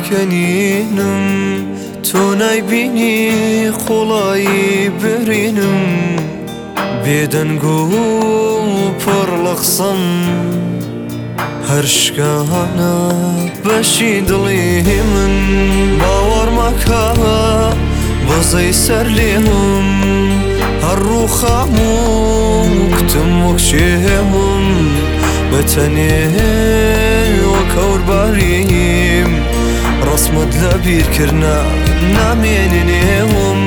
کەنینم تۆ نایبینی خۆڵایی برینم بێدەنگ و پڕ لە قسەم هەر شکانە بەشی دڵی من باوەڕ مەکە بەزەی سەر لێم هەر ڕووخام و کتم وەک شێم بەتەنێ وەک هەورباریم ڕەسمت لە بیرکردنا نامێنێ نێوم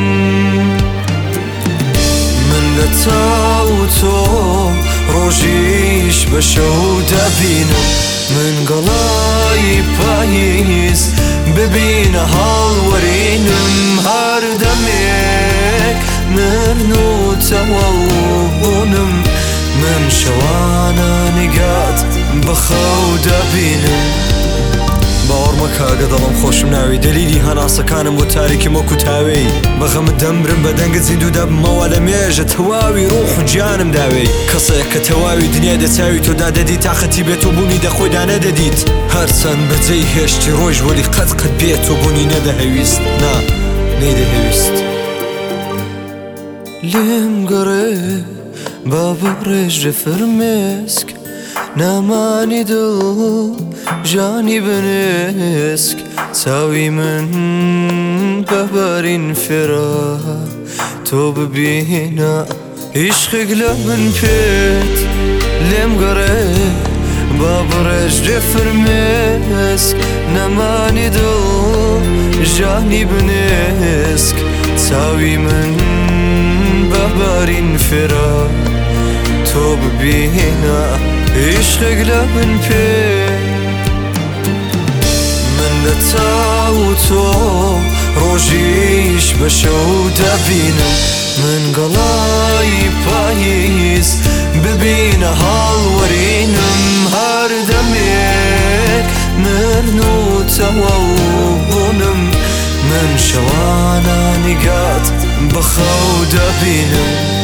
من لە تاو تۆ ڕۆژیش بە شەو دەبینم من گەڵای پاییز ببینە هاڵوەرینم هەر دەمێک نرن و تەواو بوونم من شەوانە نیگات بەخەو دەبینم باوەڕ مەکە ئەگە دەڵم خۆشم ناوی دەلیلی هەناسەکانم بۆ تاریکم وەکو تاوەی بەغەمت دەمرم بە دەنگت زیندوو دەبمەوە لە مێژە تەواوی ڕوح و گیانم داوێ کەسێک کە تەواوی دنیا دەچاوی تۆدا دەدی تاقەتی بێت و بوونی دەخۆیدا نەدەدیت هەرچەند بەجێی هێشتی ڕۆژ وەلی قەت بێت و بوونی نەدەهەویست نا نەیدەهەویست لێم گەڕێ با بڕێژ فرمێسک نامانی دڵ ژانی بنێسک چاوی من بەبارین فێرە تۆ ببینە عیشقێک لە من پێت لێم گەڕێ با بڕێژ فرمێسک نامانی دڵ ژانی بنێسک چاوی من بەبارین فێرە تۆ ببینە عیشقێک لە من پێت من لە تاو تۆ ڕۆژیش بە شەو دەبینم من گەڵای پاییز ببینە هاڵوەرینم هەر دەمێک نرن و تەواو بوونم من شەوانە نیگات بەخەو دەبینم